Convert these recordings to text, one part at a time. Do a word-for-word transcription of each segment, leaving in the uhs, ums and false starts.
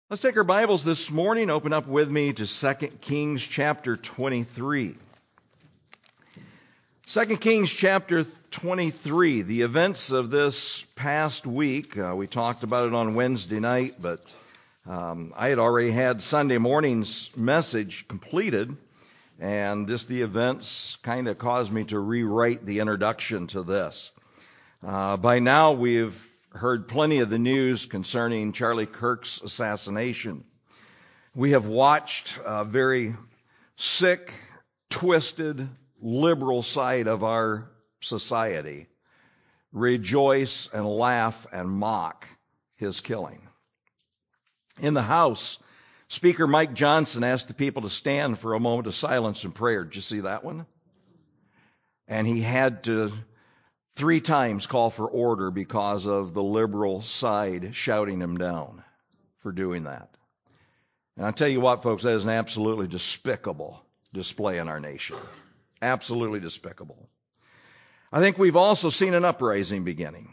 Let's take our Bibles this morning. Open up with me to Second Kings chapter twenty-three. Second Kings chapter twenty-three. The events of this past week, uh, we talked about it on Wednesday night, but um, I had already had Sunday morning's message completed, and just the events kind of caused me to rewrite the introduction to this. Uh, by now, we've heard plenty of the news concerning Charlie Kirk's assassination. We have watched a very sick, twisted, liberal side of our society rejoice and laugh and mock his killing. In the House, Speaker Mike Johnson asked the people to stand for a moment of silence and prayer. Did you see that one? And he had to three times call for order because of the liberal side shouting him down for doing that. And I tell you what, folks, that is an absolutely despicable display in our nation. Absolutely despicable. I think we've also seen an uprising beginning.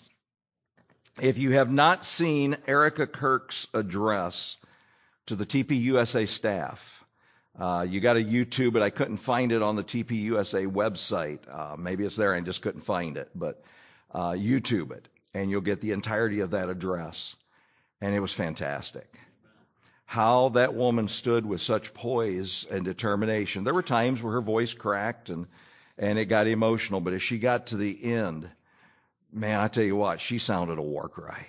If you have not seen Erica Kirk's address to the T P U S A staff, Uh, you got to YouTube it. I couldn't find it on the T P U S A website. Uh, maybe it's there and I just couldn't find it. But uh, YouTube it, and you'll get the entirety of that address. And it was fantastic. How that woman stood with such poise and determination. There were times where her voice cracked and, and it got emotional. But as she got to the end, man, I tell you what, she sounded a war cry.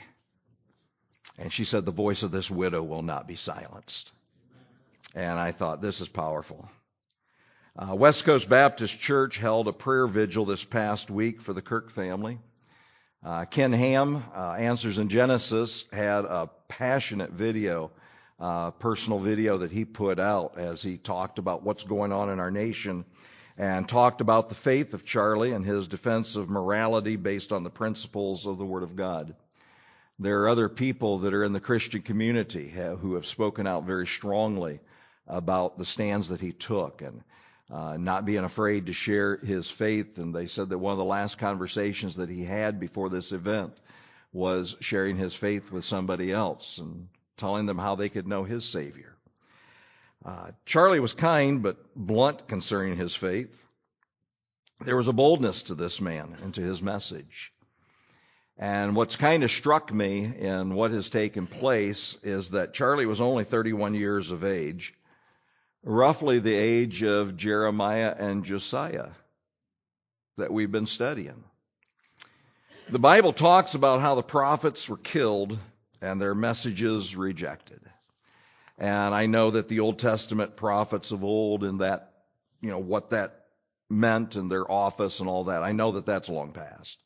And she said, "The voice of this widow will not be silenced." And I thought, this is powerful. Uh, West Coast Baptist Church held a prayer vigil this past week for the Kirk family. Uh, Ken Ham, uh, Answers in Genesis, had a passionate video, uh, personal video that he put out as he talked about what's going on in our nation and talked about the faith of Charlie and his defense of morality based on the principles of the Word of God. There are other people that are in the Christian community who have spoken out very strongly about the stands that he took and uh, not being afraid to share his faith. And they said that one of the last conversations that he had before this event was sharing his faith with somebody else and telling them how they could know his Savior. Uh, Charlie was kind but blunt concerning his faith. There was a boldness to this man and to his message. And what's kind of struck me in what has taken place is that Charlie was only thirty-one years of age, roughly the age of Jeremiah and Josiah that we've been studying. The Bible talks about how the prophets were killed and their messages rejected. And I know that the Old Testament prophets of old and that, you know, what that meant and their office and all that, I know that that's long past.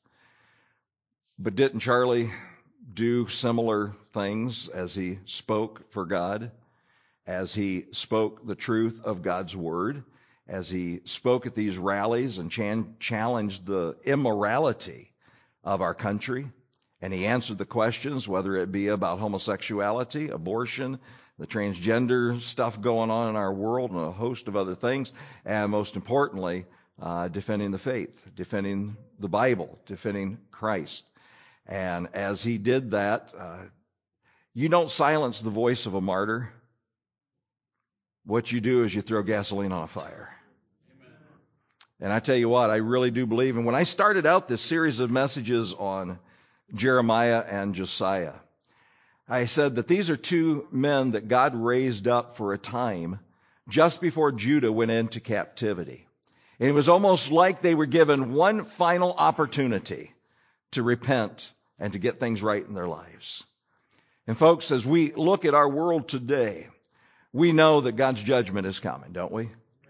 But didn't Charlie do similar things as he spoke for God, as he spoke the truth of God's Word, as he spoke at these rallies and chan- challenged the immorality of our country, and he answered the questions, whether it be about homosexuality, abortion, the transgender stuff going on in our world, and a host of other things, and most importantly, uh, defending the faith, defending the Bible, defending Christ. And as he did that, uh, you don't silence the voice of a martyr. What you do is you throw gasoline on a fire. Amen. And I tell you what, I really do believe. And when I started out this series of messages on Jeremiah and Josiah, I said that these are two men that God raised up for a time just before Judah went into captivity. And it was almost like they were given one final opportunity to repent and to get things right in their lives. And folks, as we look at our world today, we know that God's judgment is coming, don't we?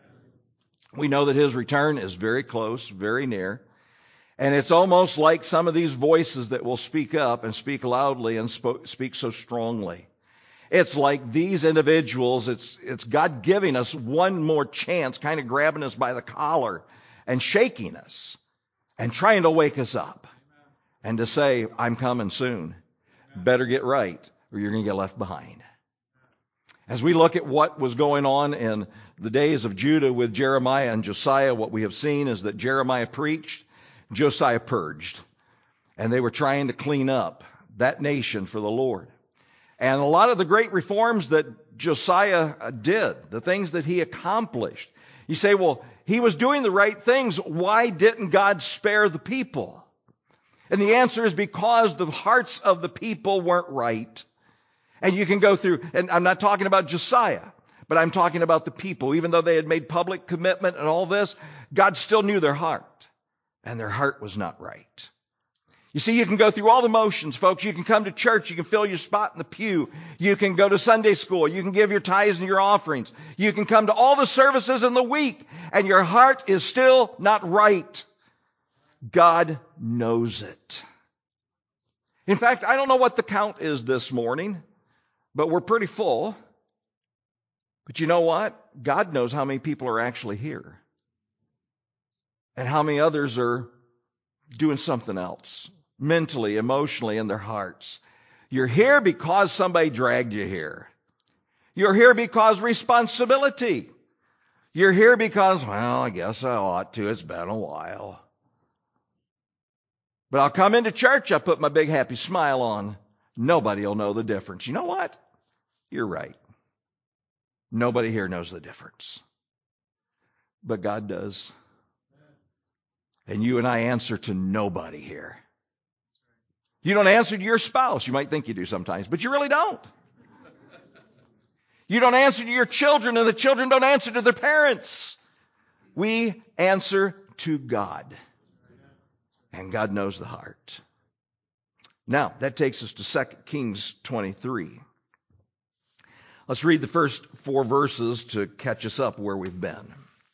We know that His return is very close, very near. And it's almost like some of these voices that will speak up and speak loudly and sp- speak so strongly. It's like these individuals, it's, it's God giving us one more chance, kind of grabbing us by the collar and shaking us and trying to wake us up. And to say, I'm coming soon. Better get right or you're going to get left behind. As we look at what was going on in the days of Judah with Jeremiah and Josiah, what we have seen is that Jeremiah preached, Josiah purged. And they were trying to clean up that nation for the Lord. And a lot of the great reforms that Josiah did, the things that he accomplished. You say, well, he was doing the right things. Why didn't God spare the people? And the answer is because the hearts of the people weren't right. And you can go through, and I'm not talking about Josiah, but I'm talking about the people. Even though they had made public commitment and all this, God still knew their heart. And their heart was not right. You see, you can go through all the motions, folks. You can come to church. You can fill your spot in the pew. You can go to Sunday school. You can give your tithes and your offerings. You can come to all the services in the week, and your heart is still not right. God knows it. In fact, I don't know what the count is this morning, but we're pretty full. But you know what? God knows how many people are actually here. And how many others are doing something else, mentally, emotionally, in their hearts. You're here because somebody dragged you here. You're here because responsibility. You're here because, well, I guess I ought to. It's been a while. But I'll come into church, I put my big happy smile on. Nobody will know the difference. You know what? You're right. Nobody here knows the difference. But God does. And you and I answer to nobody here. You don't answer to your spouse. You might think you do sometimes, but you really don't. You don't answer to your children, and the children don't answer to their parents. We answer to God. And God knows the heart. Now, that takes us to Second Kings twenty-three. Let's read the first four verses to catch us up where we've been.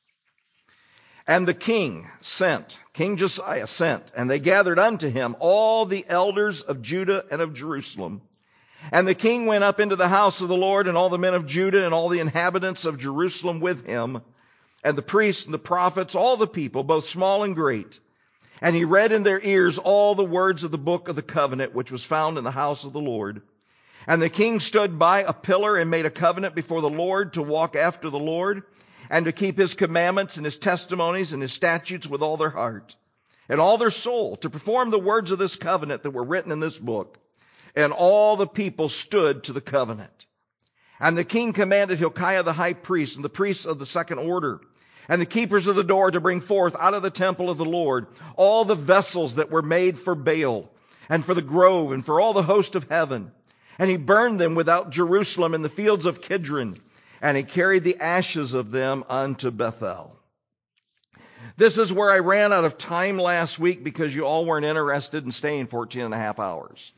And the king sent, King Josiah sent, and they gathered unto him all the elders of Judah and of Jerusalem. And the king went up into the house of the Lord, and all the men of Judah and all the inhabitants of Jerusalem with him, and the priests and the prophets, all the people, both small and great. And he read in their ears all the words of the book of the covenant, which was found in the house of the Lord. And the king stood by a pillar and made a covenant before the Lord to walk after the Lord, and to keep his commandments and his testimonies and his statutes with all their heart and all their soul, to perform the words of this covenant that were written in this book. And all the people stood to the covenant. And the king commanded Hilkiah the high priest and the priests of the second order and the keepers of the door to bring forth out of the temple of the Lord all the vessels that were made for Baal and for the grove and for all the host of heaven. And he burned them without Jerusalem in the fields of Kidron. And he carried the ashes of them unto Bethel. This is where I ran out of time last week because you all weren't interested in staying fourteen and a half hours.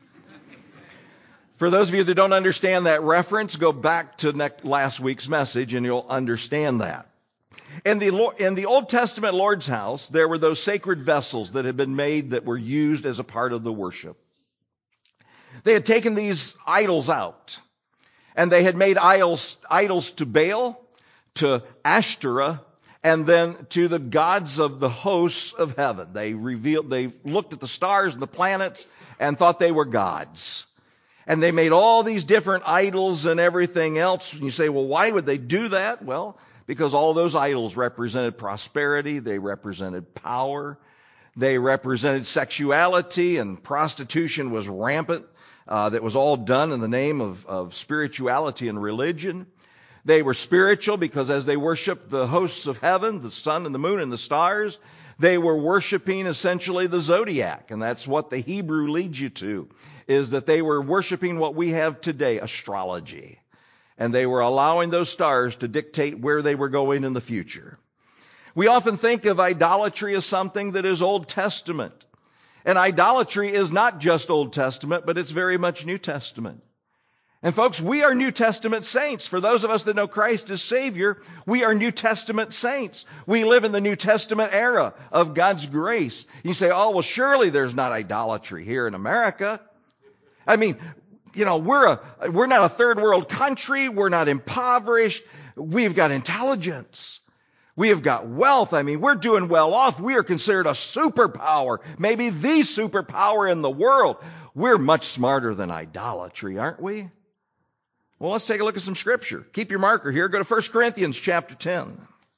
For those of you that don't understand that reference, go back to next, last week's message and you'll understand that. In the, in the Old Testament Lord's house, there were those sacred vessels that had been made that were used as a part of the worship. They had taken these idols out. And they had made idols, idols to Baal, to Ashtoreth, and then to the gods of the hosts of heaven. They revealed, they looked at the stars and the planets and thought they were gods. And they made all these different idols and everything else. And you say, well, why would they do that? Well, because all those idols represented prosperity. They represented power. They represented sexuality, and prostitution was rampant. Uh, that was all done in the name of, of spirituality and religion. They were spiritual because as they worshiped the hosts of heaven, the sun and the moon and the stars, they were worshiping essentially the zodiac. And that's what the Hebrew leads you to, is that they were worshiping what we have today, astrology. And they were allowing those stars to dictate where they were going in the future. We often think of idolatry as something that is Old Testament. And idolatry is not just Old Testament, but it's very much New Testament. And folks, we are New Testament saints. For those of us that know Christ as Savior, we are New Testament saints. We live in the New Testament era of God's grace. You say, oh, well, surely there's not idolatry here in America. I mean, you know, we're a, we're not a third world country. We're not impoverished. We've got intelligence. We have got wealth. I mean, we're doing well off. We are considered a superpower, maybe the superpower in the world. We're much smarter than idolatry, aren't we? Well, let's take a look at some scripture. Keep your marker here. Go to First Corinthians chapter ten.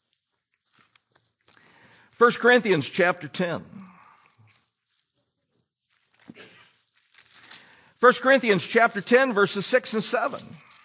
First Corinthians chapter ten. First Corinthians chapter ten, verses six and seven.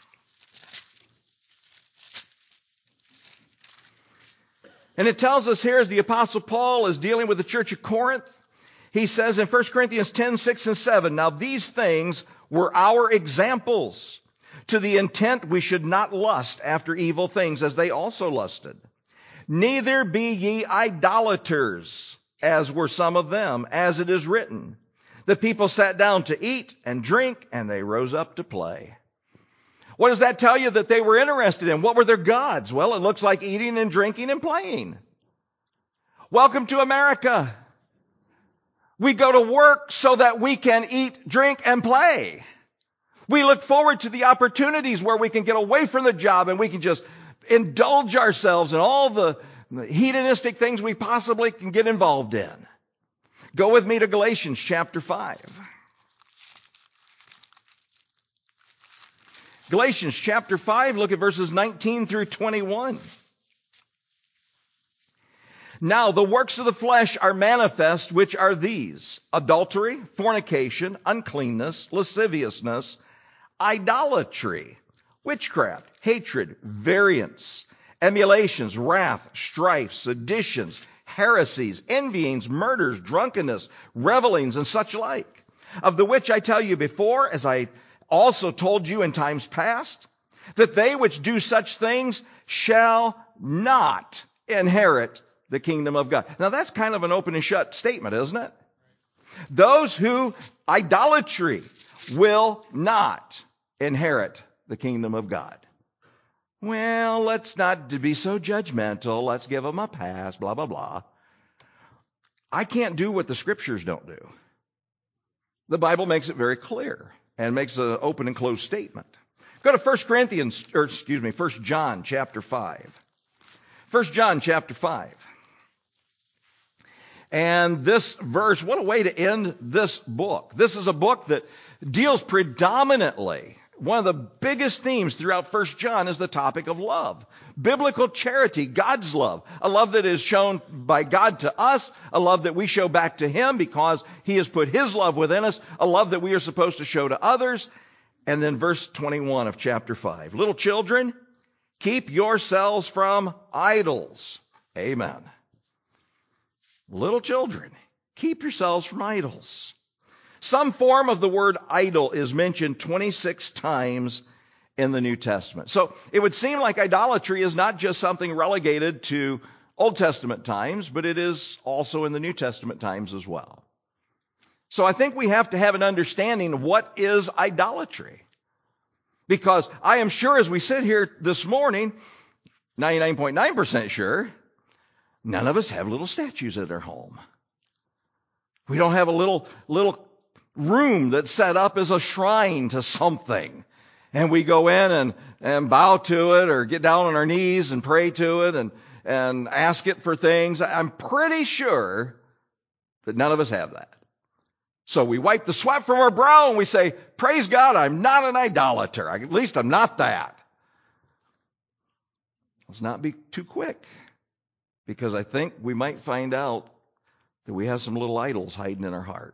And it tells us here, as the Apostle Paul is dealing with the church of Corinth, he says in First Corinthians ten, six and seven, "Now these things were our examples, to the intent we should not lust after evil things, as they also lusted. Neither be ye idolaters, as were some of them, as it is written, the people sat down to eat and drink, and they rose up to play." What does that tell you that they were interested in? What were their gods? Well, it looks like eating and drinking and playing. Welcome to America. We go to work so that we can eat, drink, and play. We look forward to the opportunities where we can get away from the job and we can just indulge ourselves in all the hedonistic things we possibly can get involved in. Go with me to Galatians chapter five. Galatians chapter five, look at verses nineteen through twenty-one. "Now the works of the flesh are manifest, which are these: adultery, fornication, uncleanness, lasciviousness, idolatry, witchcraft, hatred, variance, emulations, wrath, strife, seditions, heresies, envyings, murders, drunkenness, revelings, and such like, of the which I tell you before, as I also told you in times past, that they which do such things shall not inherit the kingdom of God." Now that's kind of an open and shut statement, isn't it? Those who idolatry will not inherit the kingdom of God. Well, let's not be so judgmental. Let's give them a pass, blah, blah, blah. I can't do what the scriptures don't do. The Bible makes it very clear and makes an open and closed statement. Go to First Corinthians, or excuse me, First John chapter five. First John chapter five. And this verse, what a way to end this book. This is a book that deals predominantly, one of the biggest themes throughout First John is the topic of love. Biblical charity, God's love. A love that is shown by God to us, a love that we show back to Him because He has put His love within us, a love that we are supposed to show to others. And then verse twenty-one of chapter five. "Little children, keep yourselves from idols." Amen. Little children, keep yourselves from idols. Some form of the word idol is mentioned twenty-six times in the New Testament. So it would seem like idolatry is not just something relegated to Old Testament times, but it is also in the New Testament times as well. So I think we have to have an understanding of what is idolatry. Because I am sure as we sit here this morning, ninety-nine point nine percent sure, none of us have little statues at our home. We don't have a little, little room that's set up as a shrine to something. And we go in and, and bow to it or get down on our knees and pray to it and, and ask it for things. I'm pretty sure that none of us have that. So we wipe the sweat from our brow and we say, praise God, I'm not an idolater. At least I'm not that. Let's not be too quick, because I think we might find out that we have some little idols hiding in our heart.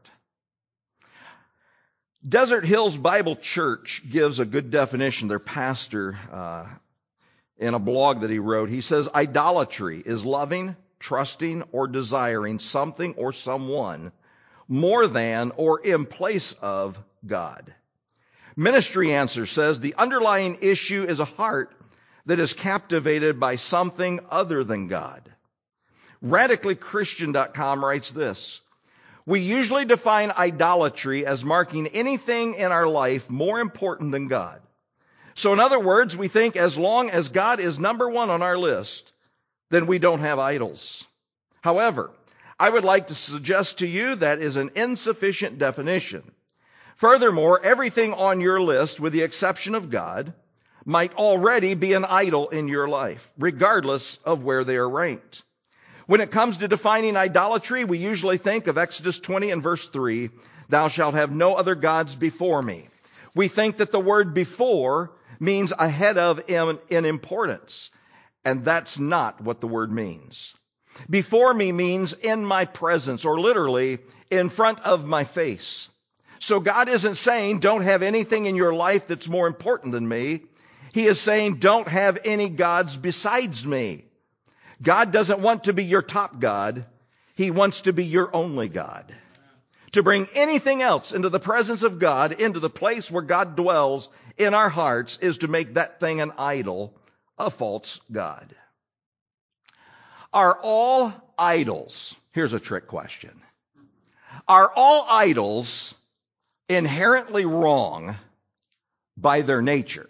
Desert Hills Bible Church gives a good definition. Their pastor, uh, in a blog that he wrote, he says, idolatry is loving, trusting, or desiring something or someone more than or in place of God. Ministry Answer says the underlying issue is a heart that is captivated by something other than God. radically christian dot com writes this: we usually define idolatry as marking anything in our life more important than God. So in other words, we think as long as God is number one on our list, then we don't have idols. However, I would like to suggest to you that is an insufficient definition. Furthermore, everything on your list, with the exception of God, might already be an idol in your life, regardless of where they are ranked. When it comes to defining idolatry, we usually think of Exodus twenty and verse three, thou shalt have no other gods before me. We think that the word before means ahead of in, in importance, and that's not what the word means. Before me means in my presence, or literally in front of my face. So God isn't saying don't have anything in your life that's more important than me. He is saying don't have any gods besides me. God doesn't want to be your top God. He wants to be your only God. To bring anything else into the presence of God, into the place where God dwells in our hearts, is to make that thing an idol, a false god. Are all idols, here's a trick question, are all idols inherently wrong by their nature?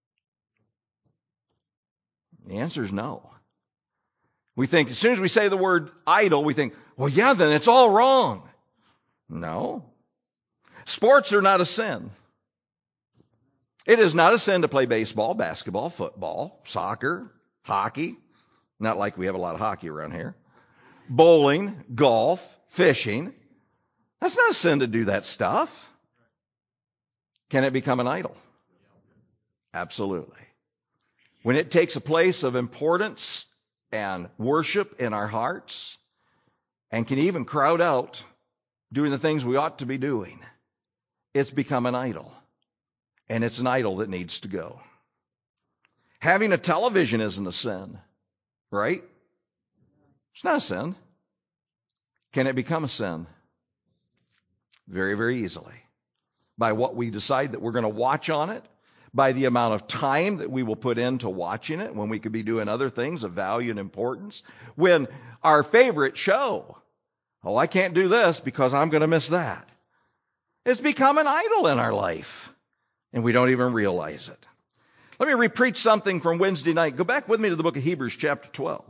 The answer is no. We think, as soon as we say the word idol, we think, well, yeah, then it's all wrong. No. Sports are not a sin. It is not a sin to play baseball, basketball, football, soccer, hockey. Not like we have a lot of hockey around here. Bowling, golf, fishing. That's not a sin to do that stuff. Can it become an idol? Absolutely. When it takes a place of importance and worship in our hearts and can even crowd out doing the things we ought to be doing, it's become an idol. And it's an idol that needs to go. Having a television isn't a sin, right? It's not a sin. Can it become a sin? Very, very easily. By what we decide that we're going to watch on it, by the amount of time that we will put into watching it when we could be doing other things of value and importance. When our favorite show, oh, I can't do this because I'm going to miss that. It's become an idol in our life, and we don't even realize it. Let me re-preach something from Wednesday night. Go back with me to the book of Hebrews chapter twelve.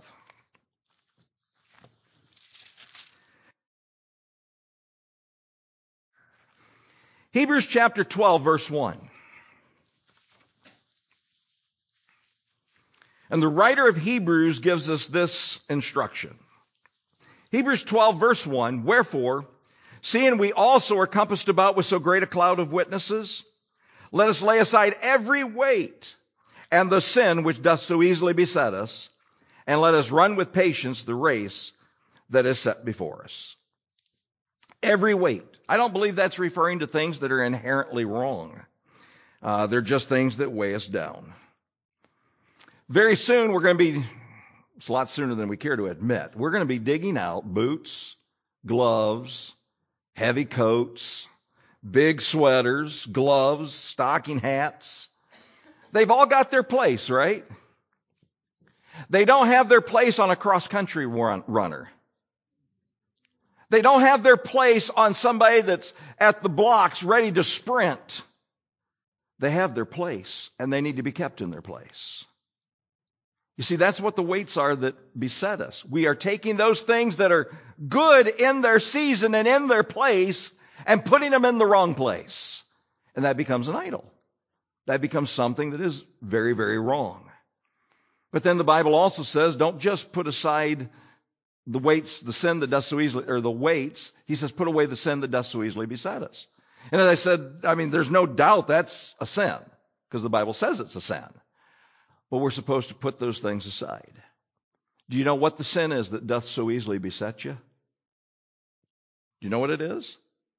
Hebrews chapter twelve, verse one. And the writer of Hebrews gives us this instruction. Hebrews twelve, verse one, wherefore, seeing we also are compassed about with so great a cloud of witnesses, let us lay aside every weight and the sin which doth so easily beset us, and let us run with patience the race that is set before us. Every weight. I don't believe that's referring to things that are inherently wrong. Uh, they're just things that weigh us down. Very soon we're going to be, it's a lot sooner than we care to admit, we're going to be digging out boots, gloves, heavy coats, big sweaters, gloves, stocking hats. They've all got their place, right? They don't have their place on a cross-country run, runner. They don't have their place on somebody that's at the blocks ready to sprint. They have their place, and they need to be kept in their place. You see, that's what the weights are that beset us. We are taking those things that are good in their season and in their place and putting them in the wrong place. And that becomes an idol. That becomes something that is very, very wrong. But then the Bible also says, don't just put aside the weights, the sin that does so easily, or the weights. He says, put away the sin that does so easily beset us. And as I said, I mean, there's no doubt that's a sin, because the Bible says it's a sin. But we're supposed to put those things aside. Do you know what the sin is that doth so easily beset you? Do you know what it is?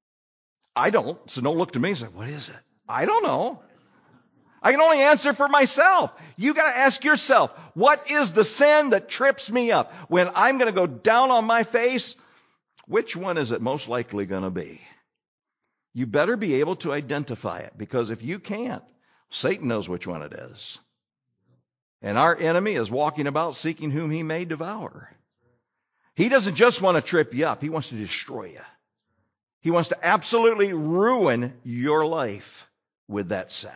I don't, so don't look to me and say, what is it? I don't know. I can only answer for myself. You got to ask yourself, what is the sin that trips me up? When I'm going to go down on my face, which one is it most likely going to be? You better be able to identify it, because if you can't, Satan knows which one it is. And our enemy is walking about seeking whom he may devour. He doesn't just want to trip you up. He wants to destroy you. He wants to absolutely ruin your life with that sin.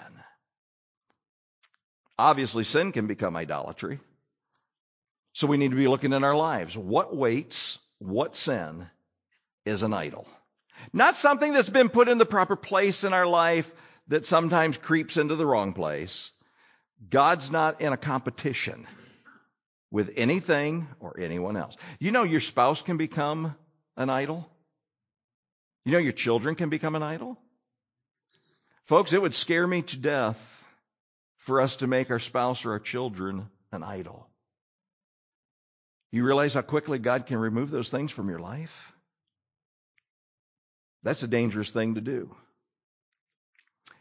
Obviously, sin can become idolatry. So we need to be looking in our lives. What weights, what sin is an idol? Not something that's been put in the proper place in our life that sometimes creeps into the wrong place. God's not in a competition with anything or anyone else. You know your spouse can become an idol? You know your children can become an idol? Folks, it would scare me to death for us to make our spouse or our children an idol. You realize how quickly God can remove those things from your life? That's a dangerous thing to do.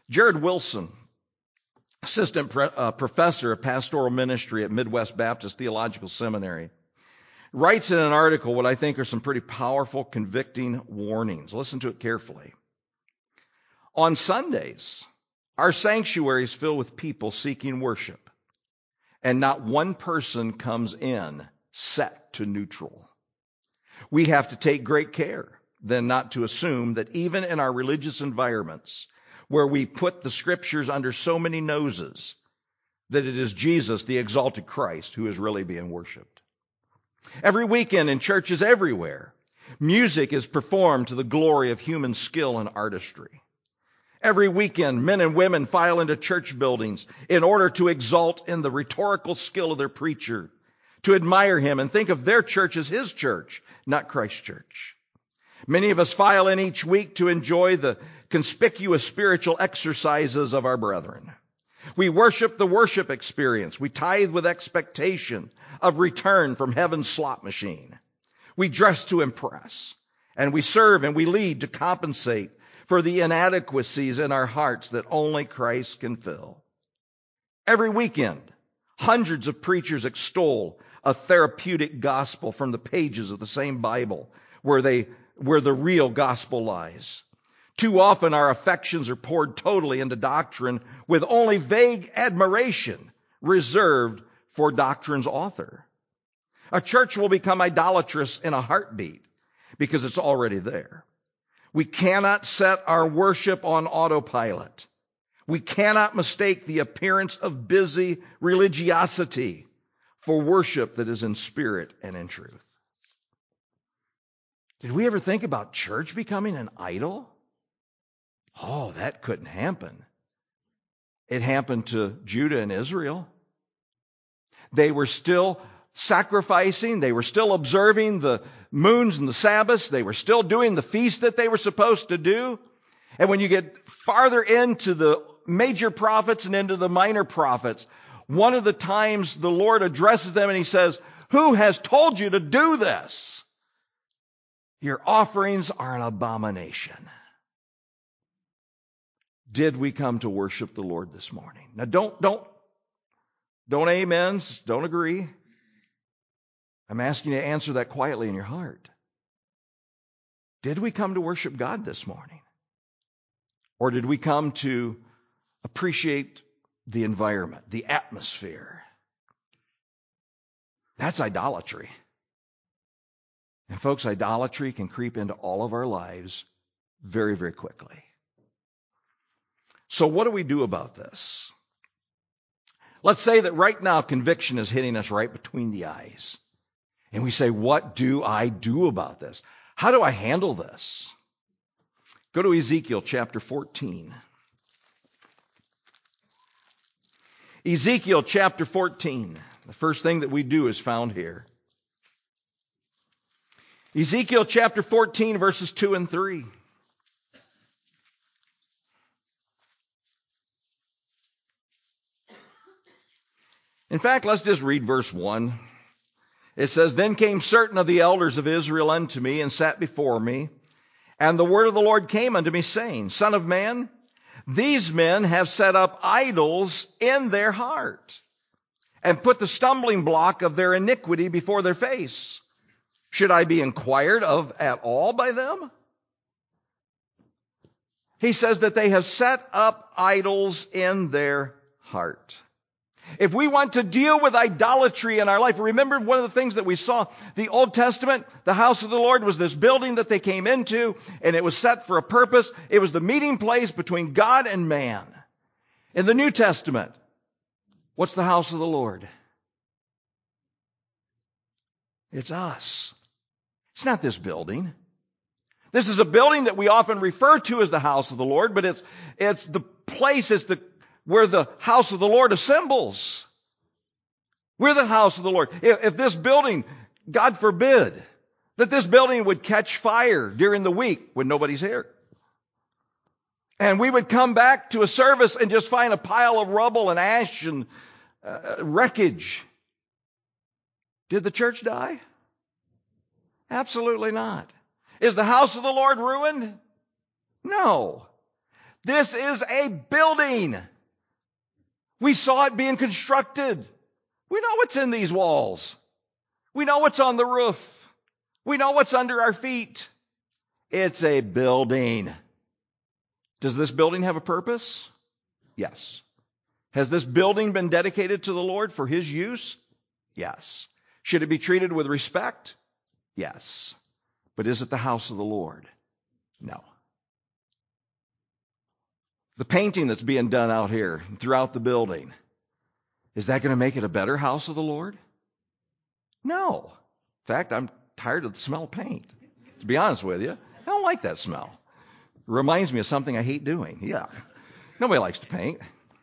Jared Wilson, assistant pre- uh, professor of pastoral ministry at Midwest Baptist Theological Seminary, writes in an article what I think are some pretty powerful, convicting warnings. Listen to it carefully. On Sundays, our sanctuary is filled with people seeking worship, and not one person comes in set to neutral. We have to take great care then not to assume that even in our religious environments, where we put the scriptures under so many noses, that it is Jesus, the exalted Christ, who is really being worshiped. Every weekend in churches everywhere, music is performed to the glory of human skill and artistry. Every weekend, men and women file into church buildings in order to exalt in the rhetorical skill of their preacher, to admire him and think of their church as his church, not Christ's church. Many of us file in each week to enjoy the conspicuous spiritual exercises of our brethren. We worship the worship experience. We tithe with expectation of return from heaven's slot machine. We dress to impress, and we serve and we lead to compensate for the inadequacies in our hearts that only Christ can fill. Every weekend, hundreds of preachers extol a therapeutic gospel from the pages of the same Bible where they where the real gospel lies. Too often our affections are poured totally into doctrine with only vague admiration reserved for doctrine's author. A church will become idolatrous in a heartbeat because it's already there. We cannot set our worship on autopilot. We cannot mistake the appearance of busy religiosity for worship that is in spirit and in truth. Did we ever think about church becoming an idol? Oh, that couldn't happen. It happened to Judah and Israel. They were still sacrificing. They were still observing the moons and the Sabbaths. They were still doing the feast that they were supposed to do. And when you get farther into the major prophets and into the minor prophets, one of the times the Lord addresses them and he says, "Who has told you to do this? Your offerings are an abomination." Did we come to worship the Lord this morning? Now don't, don't, don't amens, don't agree. I'm asking you to answer that quietly in your heart. Did we come to worship God this morning? Or did we come to appreciate the environment, the atmosphere? That's idolatry. And folks, idolatry can creep into all of our lives very, very quickly. So what do we do about this? Let's say that right now conviction is hitting us right between the eyes. And we say, what do I do about this? How do I handle this? Go to Ezekiel chapter fourteen. Ezekiel chapter fourteen. The first thing that we do is found here. Ezekiel chapter fourteen, verses two and three. In fact, let's just read verse one. It says, "Then came certain of the elders of Israel unto me, and sat before me. And the word of the Lord came unto me, saying, Son of man, these men have set up idols in their heart, and put the stumbling block of their iniquity before their face. Should I be inquired of at all by them?" He says that they have set up idols in their heart. If we want to deal with idolatry in our life, remember one of the things that we saw, the Old Testament, the house of the Lord was this building that they came into, and it was set for a purpose. It was the meeting place between God and man. In the New Testament, what's the house of the Lord? It's us. It's not this building. This is a building that we often refer to as the house of the Lord, but it's it's the place, it's the where the house of the Lord assembles. We're the house of the Lord. If, if this building, God forbid, that this building would catch fire during the week when nobody's here, and we would come back to a service and just find a pile of rubble and ash and uh, wreckage, did the church die? Absolutely not. Is the house of the Lord ruined? No. This is a building. We saw it being constructed. We know what's in these walls. We know what's on the roof. We know what's under our feet. It's a building. Does this building have a purpose? Yes. Has this building been dedicated to the Lord for His use? Yes. Should it be treated with respect? Yes. But is it the house of the Lord? No. The painting that's being done out here throughout the building, is that going to make it a better house of the Lord? No. In fact, I'm tired of the smell of paint. To be honest with you, I don't like that smell. It reminds me of something I hate doing. Yeah. Nobody likes to paint.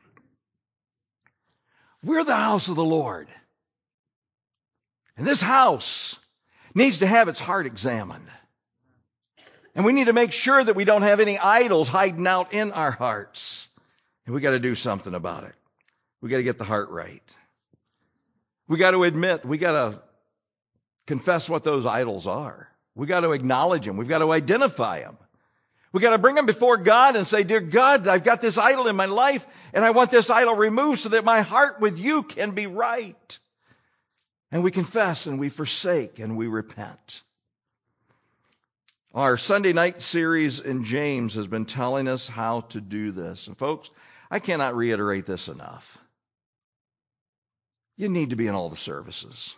We're the house of the Lord. And this house needs to have its heart examined. And we need to make sure that we don't have any idols hiding out in our hearts. And we got to do something about it. We got to get the heart right. We got to admit, we got to confess what those idols are. We got to acknowledge them. We've got to identify them. We got to bring them before God and say, dear God, I've got this idol in my life and I want this idol removed so that my heart with you can be right. And we confess and we forsake and we repent. Our Sunday night series in James has been telling us how to do this. And folks, I cannot reiterate this enough. You need to be in all the services.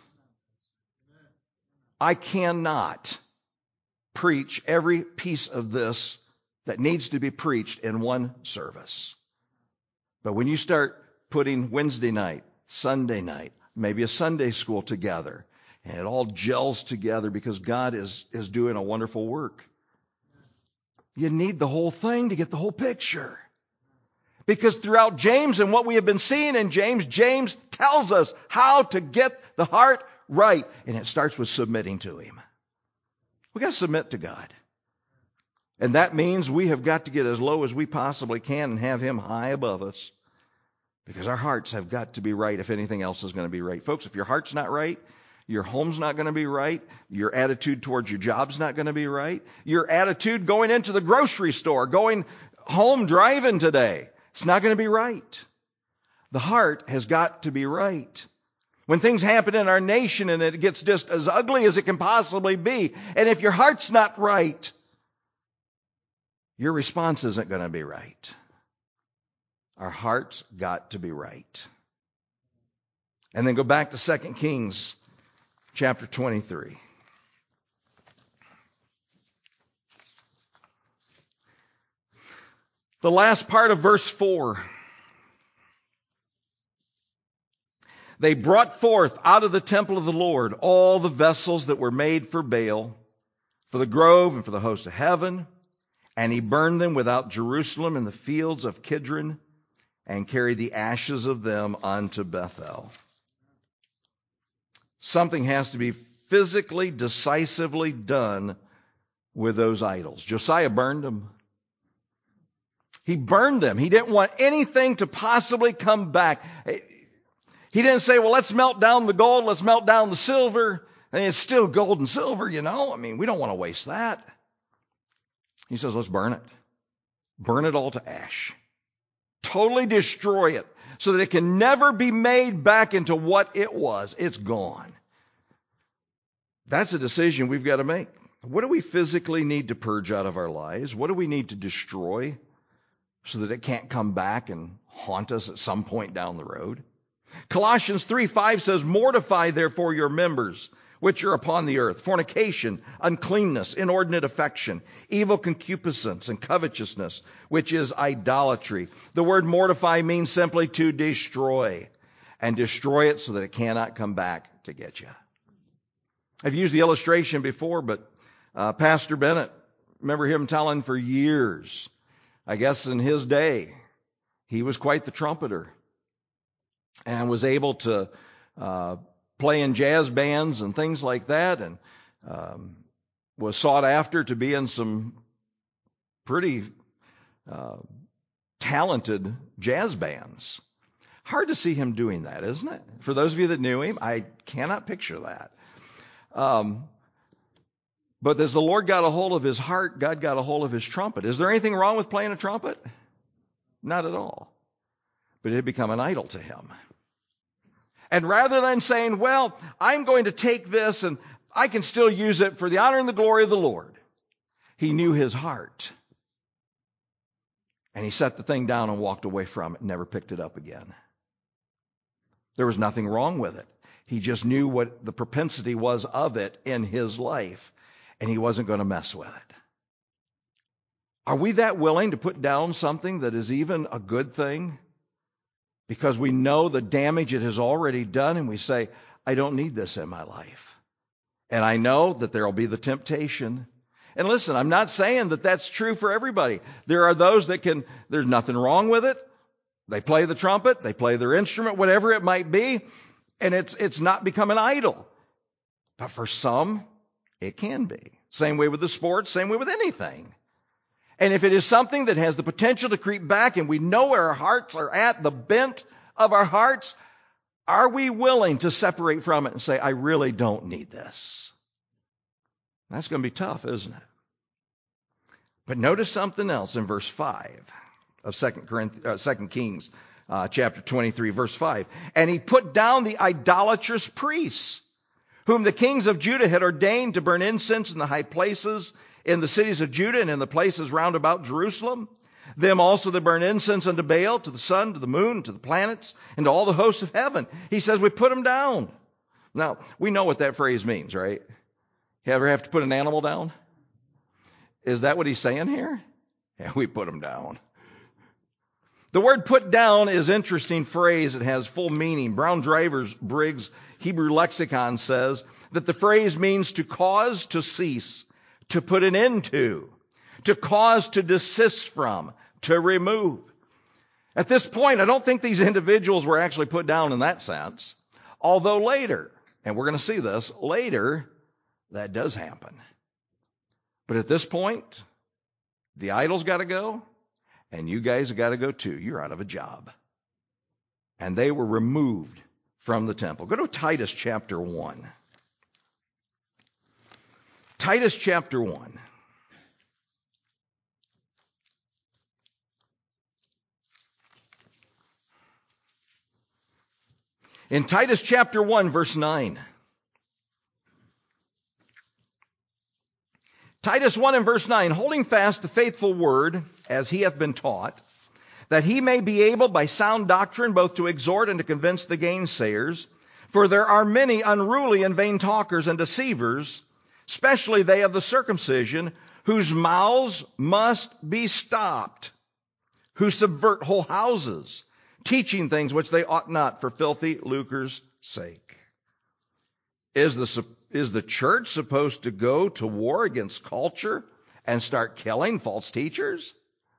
I cannot preach every piece of this that needs to be preached in one service. But when you start putting Wednesday night, Sunday night, maybe a Sunday school together, and it all gels together because God is, is doing a wonderful work, you need the whole thing to get the whole picture. Because throughout James and what we have been seeing in James, James tells us how to get the heart right. And it starts with submitting to Him. We got to submit to God. And that means we have got to get as low as we possibly can and have Him high above us. Because our hearts have got to be right if anything else is going to be right. Folks, if your heart's not right, your home's not going to be right, your attitude towards your job's not going to be right, your attitude going into the grocery store, going home driving today, it's not going to be right. The heart has got to be right. When things happen in our nation and it gets just as ugly as it can possibly be, and if your heart's not right, your response isn't going to be right. Our heart's got to be right. And then go back to Second Kings chapter twenty-three. The last part of verse four. They brought forth out of the temple of the Lord all the vessels that were made for Baal, for the grove and for the host of heaven, and he burned them without Jerusalem in the fields of Kidron, and carried the ashes of them unto Bethel. Something has to be physically, decisively done with those idols. Josiah burned them. He burned them. He didn't want anything to possibly come back. He didn't say, well, let's melt down the gold, let's melt down the silver. And it's still gold and silver, you know. I mean, we don't want to waste that. He says, let's burn it. Burn it all to ash. Totally destroy it so that it can never be made back into what it was. It's gone. That's a decision we've got to make. What do we physically need to purge out of our lives? What do we need to destroy so that it can't come back and haunt us at some point down the road? Colossians three five says, mortify therefore your members which are upon the earth, fornication, uncleanness, inordinate affection, evil concupiscence, and covetousness, which is idolatry. The word mortify means simply to destroy, and destroy it so that it cannot come back to get you. I've used the illustration before, but uh, Pastor Bennett, remember him telling for years, I guess in his day, he was quite the trumpeter and was able to uh, play in jazz bands and things like that, and um, was sought after to be in some pretty uh, talented jazz bands. Hard to see him doing that, isn't it? For those of you that knew him, I cannot picture that. Um, but as the Lord got a hold of his heart, God got a hold of his trumpet. Is there anything wrong with playing a trumpet? Not at all. But it had become an idol to him. And rather than saying, well, I'm going to take this and I can still use it for the honor and the glory of the Lord, he knew his heart. And he set the thing down and walked away from it and never picked it up again. There was nothing wrong with it. He just knew what the propensity was of it in his life, and he wasn't going to mess with it. Are we that willing to put down something that is even a good thing because we know the damage it has already done, and we say, I don't need this in my life? And I know that there will be the temptation. And listen, I'm not saying that that's true for everybody. There are those that can, there's nothing wrong with it. They play the trumpet, they play their instrument, whatever it might be, and it's it's not become an idol. But for some, it can be. Same way with the sports, same way with anything. And if it is something that has the potential to creep back and we know where our hearts are at, the bent of our hearts, are we willing to separate from it and say, I really don't need this? That's going to be tough, isn't it? But notice something else in verse five of Second Corinthians, uh, Second Kings uh, chapter twenty-three, verse five. And he put down the idolatrous priests, whom the kings of Judah had ordained to burn incense in the high places in the cities of Judah and in the places round about Jerusalem. Them also that burn incense unto Baal, to the sun, to the moon, to the planets, and to all the hosts of heaven. He says we put them down. Now, we know what that phrase means, right? You ever have to put an animal down? Is that what he's saying here? Yeah, we put them down. The word put down is an interesting phrase. It has full meaning. Brown Drivers Briggs Hebrew Lexicon says that the phrase means to cause to cease, to put an end to, to cause to desist from, to remove. At this point, I don't think these individuals were actually put down in that sense. Although later, and we're going to see this, later, that does happen. But at this point, the idol's got to go. And you guys have got to go too. You're out of a job. And they were removed from the temple. Go to Titus chapter one. Titus chapter one. In Titus chapter one, verse nine. Titus one and verse nine, holding fast the faithful word as he hath been taught, that he may be able by sound doctrine both to exhort and to convince the gainsayers. For there are many unruly and vain talkers and deceivers, especially they of the circumcision, whose mouths must be stopped, who subvert whole houses, teaching things which they ought not for filthy lucre's sake. Is the Is the church supposed to go to war against culture and start killing false teachers?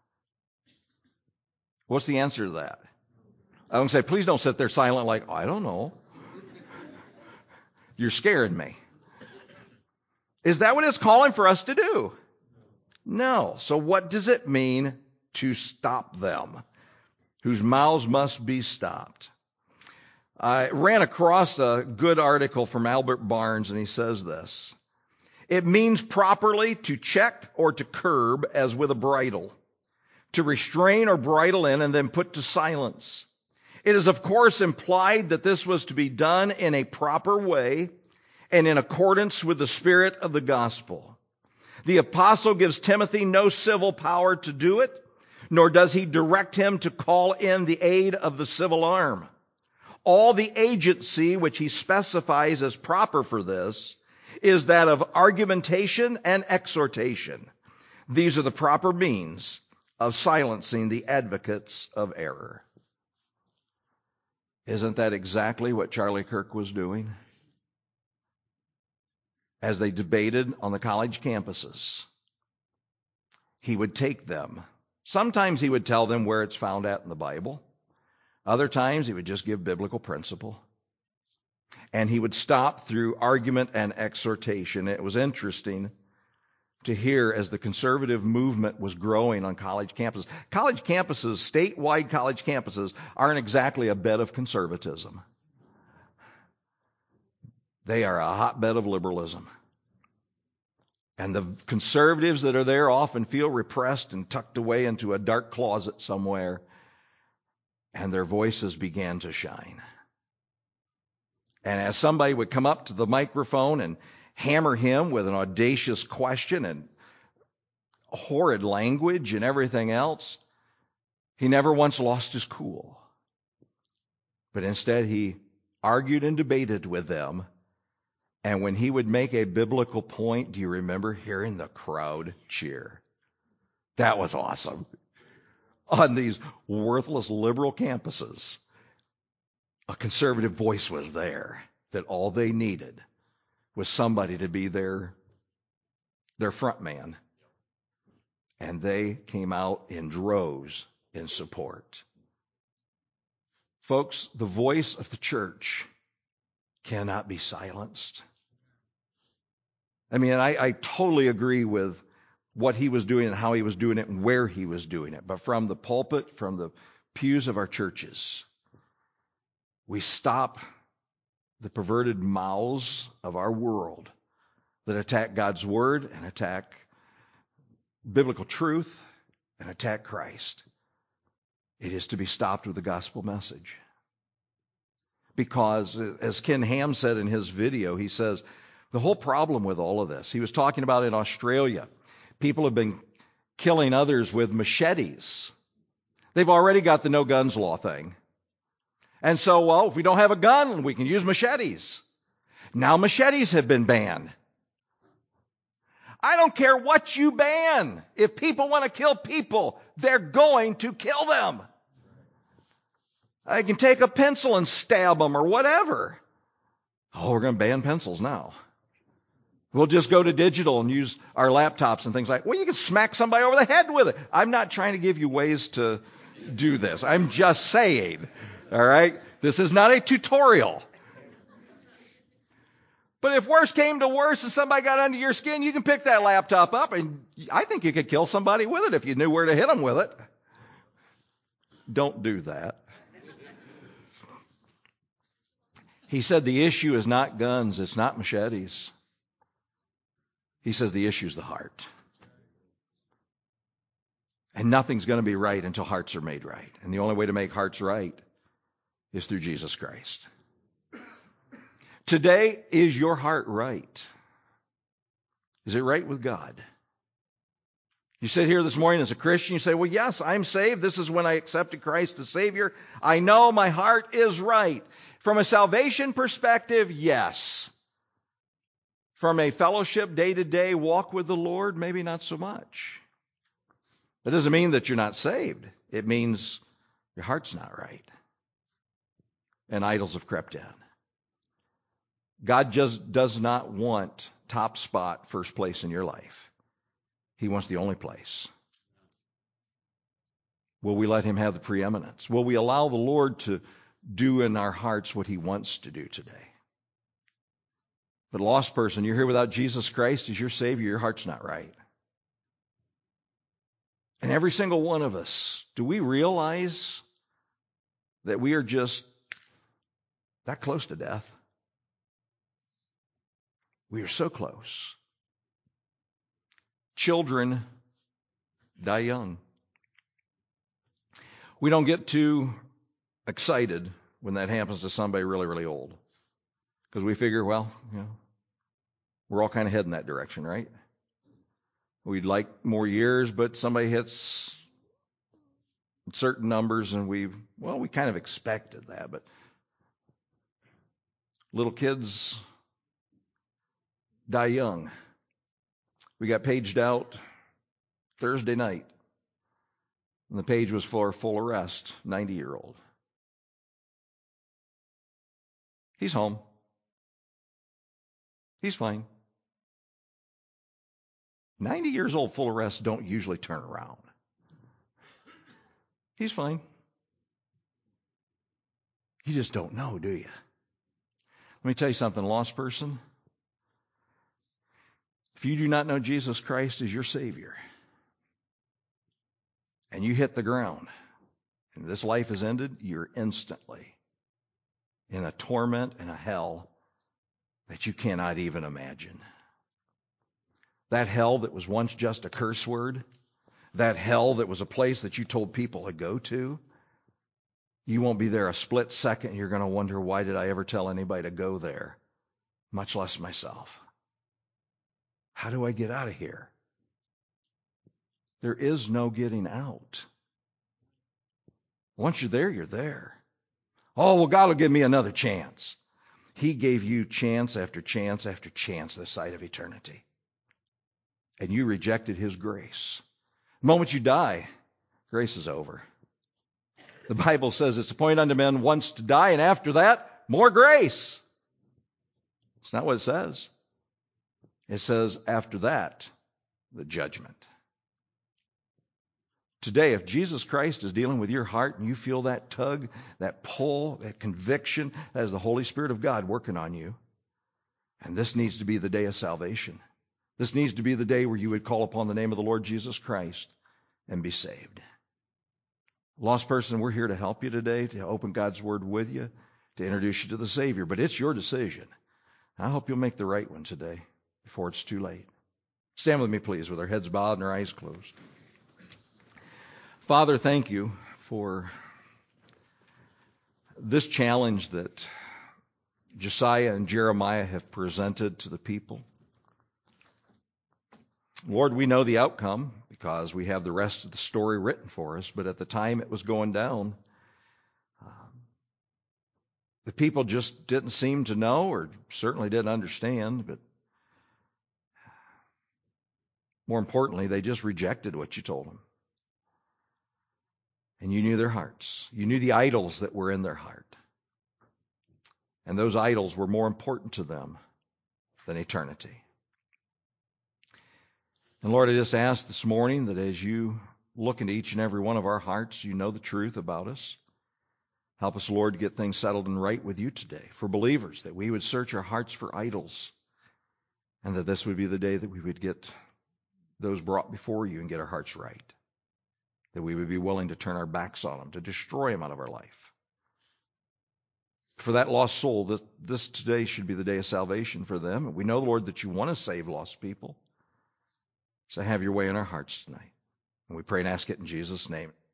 What's the answer to that? I don't say, please don't sit there silent like, I don't know. You're scaring me. Is that what it's calling for us to do? No. So what does it mean to stop them? Whose mouths must be stopped. I ran across a good article from Albert Barnes, and he says this. It means properly to check or to curb as with a bridle, to restrain or bridle in and then put to silence. It is, of course, implied that this was to be done in a proper way and in accordance with the spirit of the gospel. The apostle gives Timothy no civil power to do it, nor does he direct him to call in the aid of the civil arm. All the agency which he specifies as proper for this is that of argumentation and exhortation. These are the proper means of silencing the advocates of error. Isn't that exactly what Charlie Kirk was doing? As they debated on the college campuses, he would take them. Sometimes he would tell them where it's found at in the Bible. Other times he would just give biblical principle. And he would stop through argument and exhortation. It was interesting to hear as the conservative movement was growing on college campuses. College campuses, statewide college campuses, aren't exactly a bed of conservatism. They are a hotbed of liberalism. And the conservatives that are there often feel repressed and tucked away into a dark closet somewhere and their voices began to shine. And as somebody would come up to the microphone and hammer him with an audacious question and horrid language and everything else, he never once lost his cool. But instead he argued and debated with them. And when he would make a biblical point, do you remember hearing the crowd cheer? That was awesome. On these worthless liberal campuses, a conservative voice was there that all they needed was somebody to be their, their front man. And they came out in droves in support. Folks, the voice of the church cannot be silenced. I mean, I, I totally agree with what he was doing and how he was doing it and where he was doing it. But from the pulpit, from the pews of our churches, we stop the perverted mouths of our world that attack God's word and attack biblical truth and attack Christ. It is to be stopped with the gospel message. Because, as Ken Ham said in his video, he says, the whole problem with all of this, he was talking about in Australia, people have been killing others with machetes. They've already got the no guns law thing. And so, well, if we don't have a gun, we can use machetes. Now machetes have been banned. I don't care what you ban. If people want to kill people, they're going to kill them. I can take a pencil and stab them or whatever. Oh, we're going to ban pencils now. We'll just go to digital and use our laptops and things like that. Well, you can smack somebody over the head with it. I'm not trying to give you ways to do this. I'm just saying, all right? This is not a tutorial. But if worse came to worse and somebody got under your skin, you can pick that laptop up, and I think you could kill somebody with it if you knew where to hit them with it. Don't do that. He said the issue is not guns, it's not machetes. He says the issue is the heart. And nothing's going to be right until hearts are made right. And the only way to make hearts right is through Jesus Christ. Today, is your heart right? Is it right with God? You sit here this morning as a Christian, you say, well, yes, I'm saved. This is when I accepted Christ as Savior. I know my heart is right. From a salvation perspective, yes. From a fellowship, day-to-day walk with the Lord, maybe not so much. That doesn't mean that you're not saved. It means your heart's not right. And idols have crept in. God just does not want top spot, first place in your life. He wants the only place. Will we let him have the preeminence? Will we allow the Lord to do in our hearts what he wants to do today? But lost person, you're here without Jesus Christ as your Savior, your heart's not right. And every single one of us, do we realize that we are just that close to death? We are so close. Children die young. We don't get too excited when that happens to somebody really, really old. Because we figure, well, you know, we're all kind of heading that direction, right? We'd like more years, but somebody hits certain numbers and we, well, we kind of expected that. But little kids die young. We got paged out Thursday night, and the page was for full arrest, ninety-year-old. He's home. He's fine. ninety years old, full arrest don't usually turn around. He's fine. You just don't know, do you? Let me tell you something, lost person. If you do not know Jesus Christ as your Savior, and you hit the ground, and this life is ended, you're instantly in a torment and a hell that you cannot even imagine. That hell that was once just a curse word, that hell that was a place that you told people to go to, You won't be there a split second. You're going to wonder, why did I ever tell anybody to go there, much less myself? How do I get out of here? There is no getting out. Once you're there, you're there. Oh, well, God will give me another chance. He gave you chance after chance after chance this side of eternity. And you rejected His grace. The moment you die, grace is over. The Bible says it's appointed unto men once to die, and after that, more grace. It's not what it says. It says after that, the judgment. Today, if Jesus Christ is dealing with your heart and you feel that tug, that pull, that conviction, that is the Holy Spirit of God working on you. And this needs to be the day of salvation. This needs to be the day where you would call upon the name of the Lord Jesus Christ and be saved. Lost person, we're here to help you today, to open God's Word with you, to introduce you to the Savior. But it's your decision. I hope you'll make the right one today before it's too late. Stand with me, please, with our heads bowed and our eyes closed. Father, thank you for this challenge that Josiah and Jeremiah have presented to the people. Lord, we know the outcome because we have the rest of the story written for us, but at the time it was going down, um, the people just didn't seem to know, or certainly didn't understand, but more importantly, they just rejected what you told them. And you knew their hearts. You knew the idols that were in their heart. And those idols were more important to them than eternity. And Lord, I just ask this morning that as you look into each and every one of our hearts, you know the truth about us. Help us, Lord, to get things settled and right with you today. For believers, that we would search our hearts for idols. And that this would be the day that we would get those brought before you and get our hearts right. That we would be willing to turn our backs on them, to destroy them out of our life. For that lost soul, this, this today should be the day of salvation for them. And we know, Lord, that you want to save lost people. So have your way in our hearts tonight. And we pray and ask it in Jesus' name.